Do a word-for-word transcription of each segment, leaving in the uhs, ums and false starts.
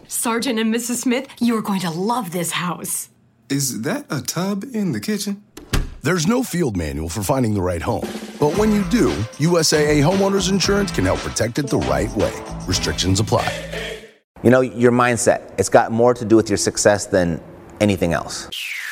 Sergeant and Missus Smith, you're going to love this house. Is that a tub in the kitchen? There's no field manual for finding the right home. But when you do, U S A A Homeowners Insurance can help protect it the right way. Restrictions apply. You know, your mindset, it's got more to do with your success than anything else.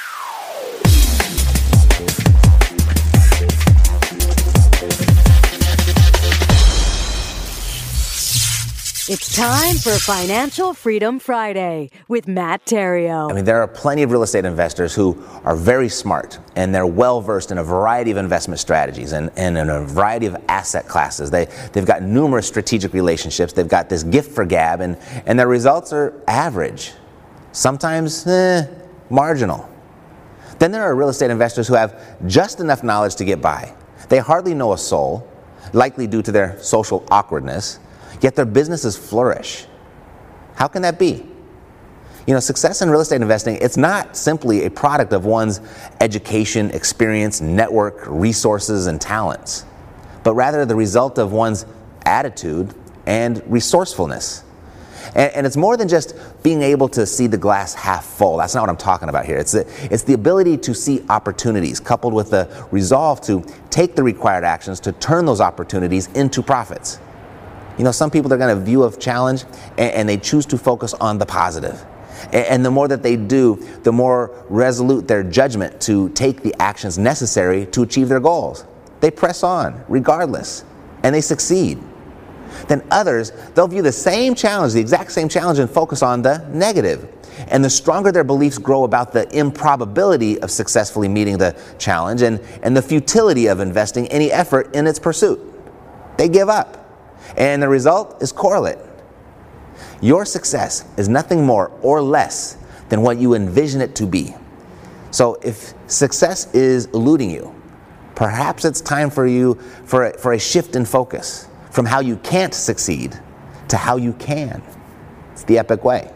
It's time for Financial Freedom Friday with Matt Theriault. I mean, there are plenty of real estate investors who are very smart and they're well versed in a variety of investment strategies and, and in a variety of asset classes. They, they've got numerous strategic relationships. They've got this gift for gab, and, and their results are average, sometimes eh, marginal. Then there are real estate investors who have just enough knowledge to get by. They hardly know a soul, likely due to their social awkwardness, yet their businesses flourish. How can that be? You know, success in real estate investing, it's not simply a product of one's education, experience, network, resources, and talents, but rather the result of one's attitude and resourcefulness. And, and it's more than just being able to see the glass half full. That's not what I'm talking about here. It's the, it's the ability to see opportunities coupled with the resolve to take the required actions to turn those opportunities into profits. You know, some people, they're going to view a challenge and, and they choose to focus on the positive. And, and the more that they do, the more resolute their judgment to take the actions necessary to achieve their goals. They press on regardless, and they succeed. Then others, they'll view the same challenge, the exact same challenge, and focus on the negative. And the stronger their beliefs grow about the improbability of successfully meeting the challenge and, and the futility of investing any effort in its pursuit, they give up. And the result is correlate. Your success is nothing more or less than what you envision it to be. So if success is eluding you, perhaps it's time for you for a, for a shift in focus from how you can't succeed to how you can. It's the epic way.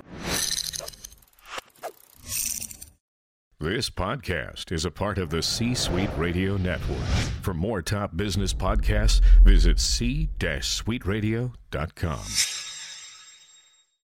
This podcast is a part of the C-Suite Radio Network. For more top business podcasts, visit c suite radio dot com.